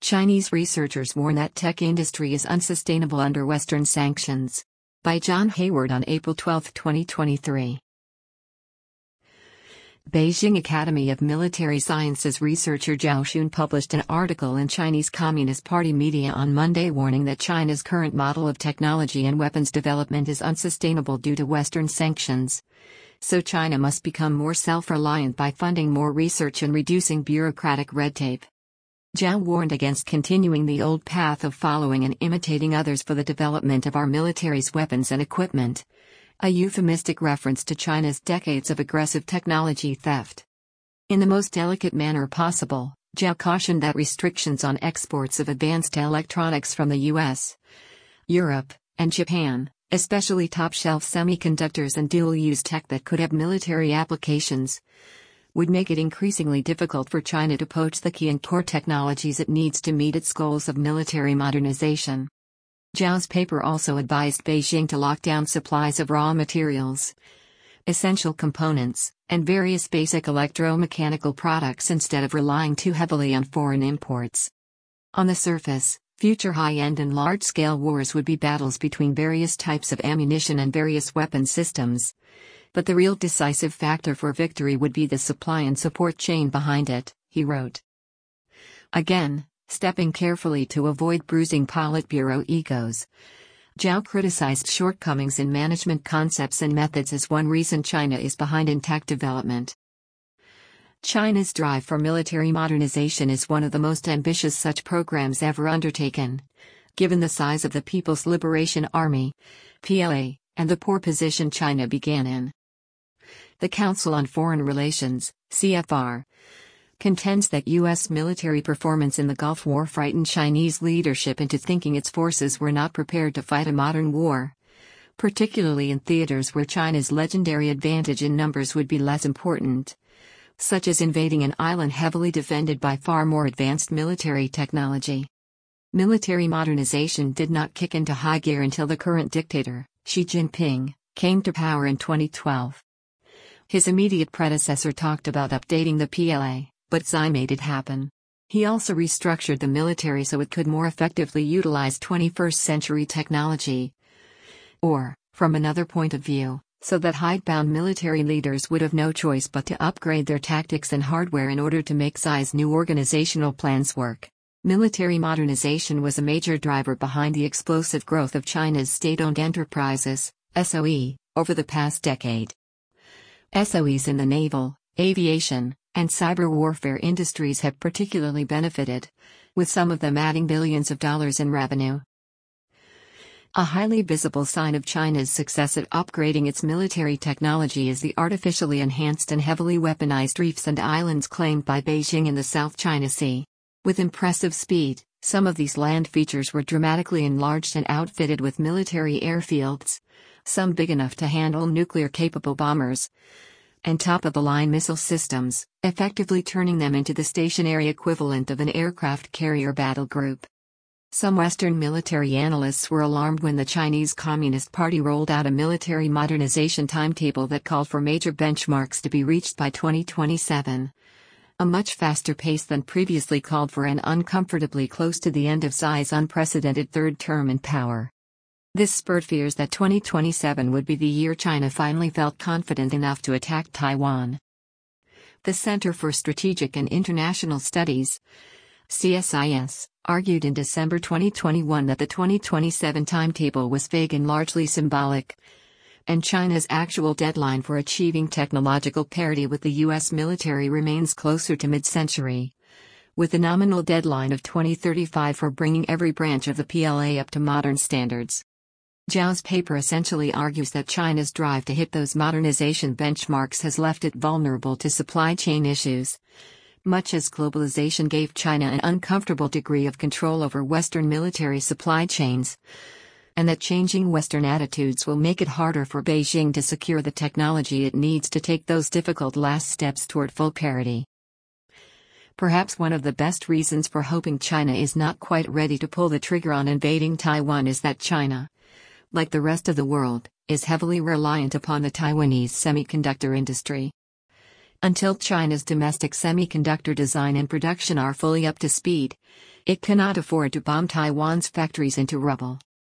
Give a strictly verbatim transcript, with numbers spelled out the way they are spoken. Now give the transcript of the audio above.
Chinese researchers warn that tech industry is unsustainable under Western sanctions. By John Hayward on April twelfth, twenty twenty-three. Beijing Academy of Military Sciences researcher Zhao Xun published an article in Chinese Communist Party media on Monday warning that China's current model of technology and weapons development is unsustainable due to Western sanctions. So China must become more self-reliant by funding more research and reducing bureaucratic red tape. Zhao warned against continuing the old path of following and imitating others for the development of our military's weapons and equipment, a euphemistic reference to China's decades of aggressive technology theft. In the most delicate manner possible, Zhao cautioned that restrictions on exports of advanced electronics from the U S, Europe, and Japan, especially top-shelf semiconductors and dual-use tech that could have military applications, would make it increasingly difficult for China to poach the key and core technologies it needs to meet its goals of military modernization. Zhao's paper also advised Beijing to lock down supplies of raw materials, essential components, and various basic electromechanical products instead of relying too heavily on foreign imports. On the surface, future high-end and large-scale wars would be battles between various types of ammunition and various weapon systems. But the real decisive factor for victory would be the supply and support chain behind it, he wrote. Again, stepping carefully to avoid bruising Politburo egos, Zhao criticized shortcomings in management concepts and methods as one reason China is behind in tech development. China's drive for military modernization is one of the most ambitious such programs ever undertaken, given the size of the People's Liberation Army, P L A, and the poor position China began in. The Council on Foreign Relations, C F R, contends that U S military performance in the Gulf War frightened Chinese leadership into thinking its forces were not prepared to fight a modern war, particularly in theaters where China's legendary advantage in numbers would be less important, such as invading an island heavily defended by far more advanced military technology. Military modernization did not kick into high gear until the current dictator, Xi Jinping, came to power in twenty twelve. His immediate predecessor talked about updating the P L A, but Xi made it happen. He also restructured the military so it could more effectively utilize twenty-first century technology. Or, from another point of view, so that hidebound military leaders would have no choice but to upgrade their tactics and hardware in order to make Xi's new organizational plans work. Military modernization was a major driver behind the explosive growth of China's state-owned enterprises, S O E, over the past decade. S O Es in the naval, aviation, and cyber warfare industries have particularly benefited, with some of them adding billions of dollars in revenue. A highly visible sign of China's success at upgrading its military technology is the artificially enhanced and heavily weaponized reefs and islands claimed by Beijing in the South China Sea. With impressive speed, some of these land features were dramatically enlarged and outfitted with military airfields, some big enough to handle nuclear-capable bombers, and top-of-the-line missile systems, effectively turning them into the stationary equivalent of an aircraft carrier battle group. Some Western military analysts were alarmed when the Chinese Communist Party rolled out a military modernization timetable that called for major benchmarks to be reached by twenty twenty-seven. A much faster pace than previously called for and uncomfortably close to the end of Xi's unprecedented third term in power. This spurred fears that twenty twenty-seven would be the year China finally felt confident enough to attack Taiwan. The Center for Strategic and International Studies, C S I S, argued in December twenty twenty-one that the twenty twenty-seven timetable was vague and largely symbolic, and China's actual deadline for achieving technological parity with the U S military remains closer to mid-century, with a nominal deadline of twenty thirty-five for bringing every branch of the P L A up to modern standards. Zhao's paper essentially argues that China's drive to hit those modernization benchmarks has left it vulnerable to supply chain issues, much as globalization gave China an uncomfortable degree of control over Western military supply chains, and that changing Western attitudes will make it harder for Beijing to secure the technology it needs to take those difficult last steps toward full parity. Perhaps one of the best reasons for hoping China is not quite ready to pull the trigger on invading Taiwan is that China, like the rest of the world, is heavily reliant upon the Taiwanese semiconductor industry. Until China's domestic semiconductor design and production are fully up to speed, It cannot afford to bomb Taiwan's factories into rubble.